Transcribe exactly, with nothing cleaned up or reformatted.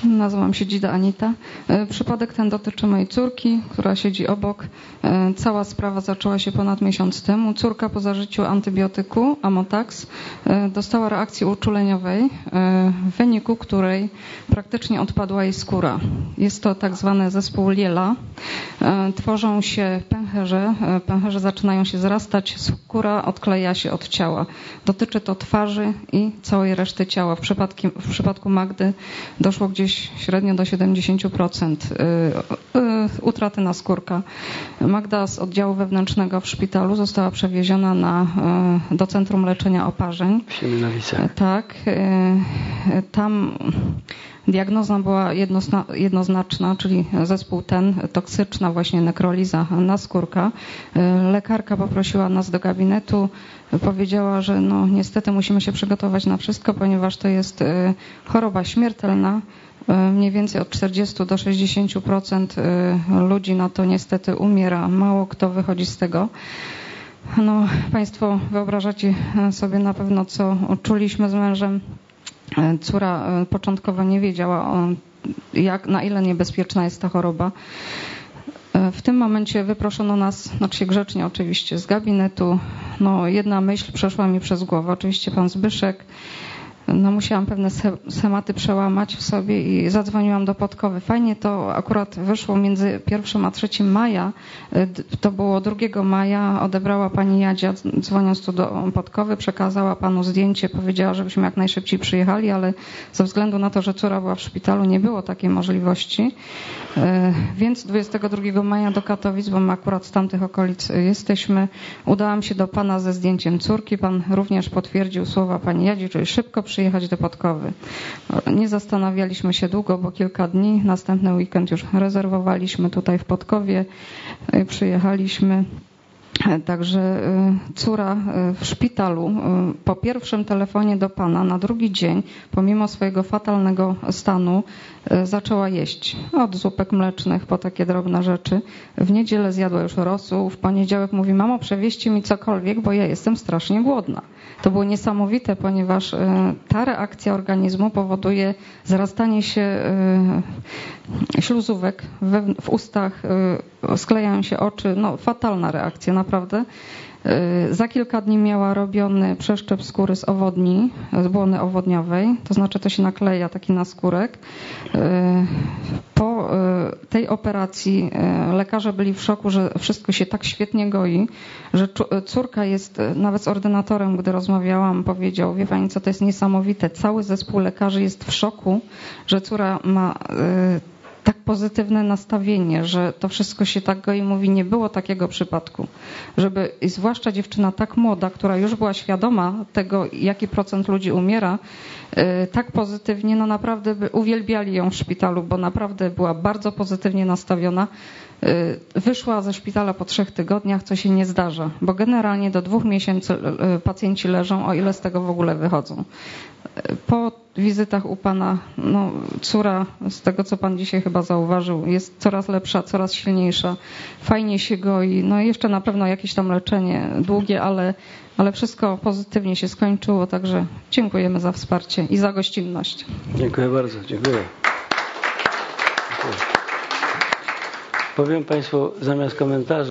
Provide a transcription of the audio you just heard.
Nazywam się Dzida Anita. Przypadek ten dotyczy mojej córki, która siedzi obok. Cała sprawa zaczęła się ponad miesiąc temu. Córka po zażyciu antybiotyku Amotax dostała reakcji uczuleniowej, w wyniku której praktycznie odpadła jej skóra. Jest to tak zwany zespół Liela. Tworzą się pęcherze, pęcherze zaczynają się zrastać, skóra odkleja się od ciała. Dotyczy to twarzy i całej reszty ciała. W przypadku, w przypadku Magdy doszło gdzieś średnio do siedemdziesiąt procent utraty naskórka. Magda z oddziału wewnętrznego w szpitalu została przewieziona na, do Centrum Leczenia Oparzeń. W Siemianowicach. Tak. Tam diagnoza była jednoznaczna, czyli zespół ten, toksyczna właśnie nekroliza naskórka. Lekarka poprosiła nas do gabinetu, powiedziała, że no niestety musimy się przygotować na wszystko, ponieważ to jest choroba śmiertelna. Mniej więcej od czterdziestu do sześćdziesięciu procent ludzi na to niestety umiera. Mało kto wychodzi z tego. No, Państwo wyobrażacie sobie na pewno, co czuliśmy z mężem. Córa początkowo nie wiedziała, jak, na ile niebezpieczna jest ta choroba. W tym momencie wyproszono nas, znaczy się grzecznie oczywiście, z gabinetu. No, jedna myśl przeszła mi przez głowę. Oczywiście pan Zbyszek. No, musiałam pewne schematy przełamać w sobie i zadzwoniłam do Podkowy. Fajnie to akurat wyszło między pierwszym a trzecim maja. To było drugiego maja. Odebrała pani Jadzia, dzwoniąc tu do Podkowy, przekazała panu zdjęcie, powiedziała, żebyśmy jak najszybciej przyjechali, ale ze względu na to, że córa była w szpitalu, nie było takiej możliwości. Więc dwudziestego drugiego maja do Katowic, bo my akurat z tamtych okolic jesteśmy, udałam się do pana ze zdjęciem córki. Pan również potwierdził słowa pani Jadzi, czyli szybko przyjechać do Podkowy. Nie zastanawialiśmy się długo, bo kilka dni, następny weekend już rezerwowaliśmy tutaj w Podkowie, przyjechaliśmy. Także córa w szpitalu po pierwszym telefonie do pana na drugi dzień, pomimo swojego fatalnego stanu, zaczęła jeść. Od zupek mlecznych po takie drobne rzeczy. W niedzielę zjadła już rosół. W poniedziałek mówi: mamo, przewieźcie mi cokolwiek, bo ja jestem strasznie głodna. To było niesamowite, ponieważ ta reakcja organizmu powoduje zarastanie się śluzówek w ustach, sklejają się oczy. No, fatalna reakcja, naprawdę. Za kilka dni miała robiony przeszczep skóry z owodni, z błony owodniowej, to znaczy to się nakleja taki naskórek. Po tej operacji lekarze byli w szoku, że wszystko się tak świetnie goi, że córka jest, nawet z ordynatorem, gdy rozmawiałam, powiedział: wie pani co, to jest niesamowite, cały zespół lekarzy jest w szoku, że córa ma tak pozytywne nastawienie, że to wszystko się tak goi. Mówi, nie było takiego przypadku, żeby, i zwłaszcza dziewczyna tak młoda, która już była świadoma tego, jaki procent ludzi umiera, tak pozytywnie, no naprawdę by uwielbiali ją w szpitalu, bo naprawdę była bardzo pozytywnie nastawiona. Wyszła ze szpitala po trzech tygodniach, co się nie zdarza, bo generalnie do dwóch miesięcy pacjenci leżą, o ile z tego w ogóle wychodzą. Po wizytach u pana, no, córa, z tego co pan dzisiaj chyba zauważył, jest coraz lepsza, coraz silniejsza, fajnie się goi. No i jeszcze na pewno jakieś tam leczenie długie, ale, ale wszystko pozytywnie się skończyło, także dziękujemy za wsparcie i za gościnność. Dziękuję bardzo, dziękuję. dziękuję. Powiem państwu zamiast komentarzy.